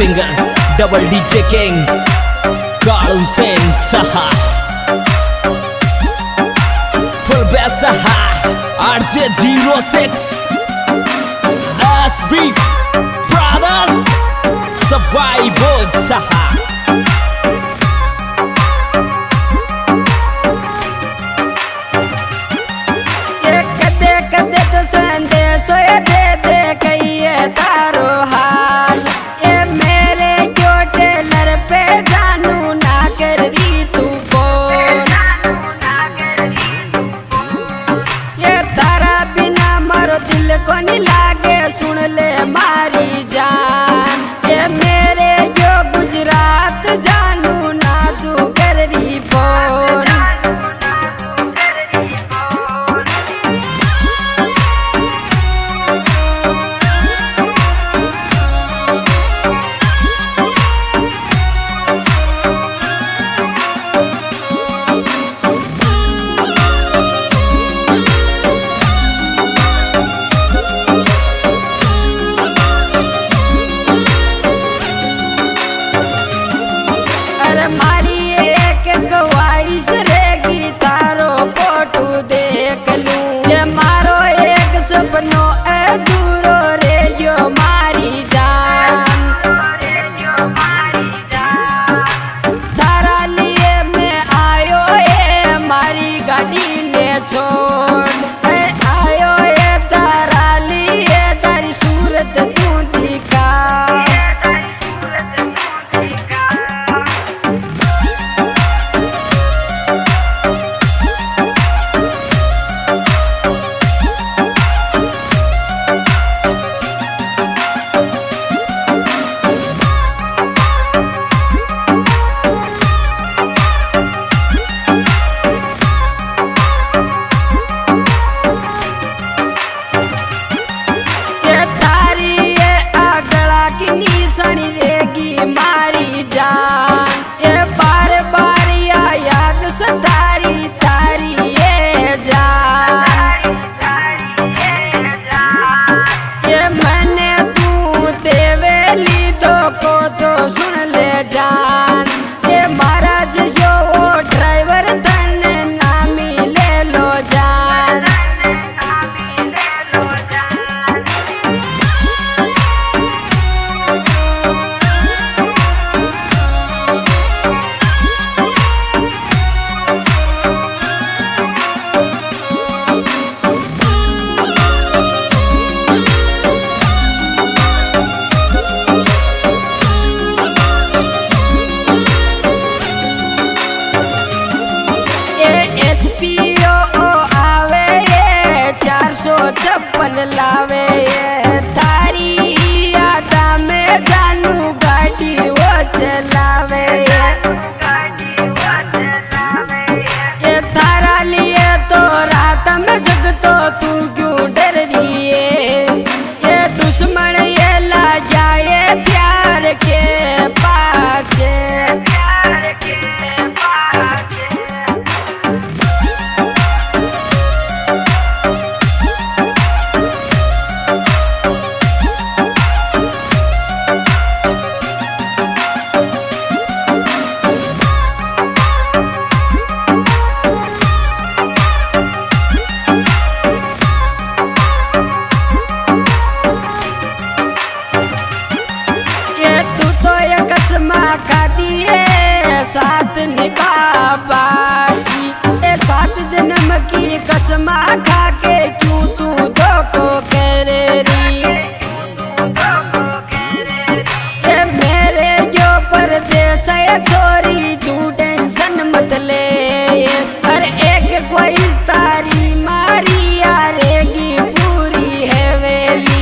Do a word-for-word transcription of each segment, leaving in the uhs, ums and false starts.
Singer double DJ king Kalu Sen सहा full bass सहा RJ zero six SB brothers सबाई बोध सहा तारो हाल ये मेरे जो टेलर पे जानू ना कर री तू बोल ये तारा बिना मारो दिल को नहीं लागे सुन ले मारी जान ये मेरे जो गुजरात जानू ना तू कर री बोल मारी एक ख्वाहिश रहेगी तारो फोटो देख लूं ये मारो एक सपनो अधूरो रे जो मारी जान तारा लिए मैं आयो ये मारी गाड़ी ले छोड़ आयो ये तारा लिए तारी सूरत तू दिखा मारी जान ये बार बार या याद सतारी तारी ये जान ये मैंने तू देवेली तो को तो सुन ले जान ये महाराज जो वो ड्राइवर तन नामी ले लो जान चप्पल लावे ये तारी यादा में जानू गाड़ी वो चलावे ये तारा लिए तो रात में जग तो तू क्यों डर रही है ये दुश्मन ये ला जाए प्यार के पाछे प्यार के पाछे खा दिए साथ निभा बाकी ए सात जन्म की कसमा खा के क्यों तू धोखो करे री ये मेरे जो परदेस है छोरी तू टेंशन मत ले हर एक कोई तारी मारी यारेगी पूरी है वेली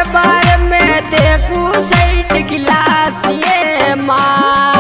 बार मैं देखूं साइड गिलास ये माँ।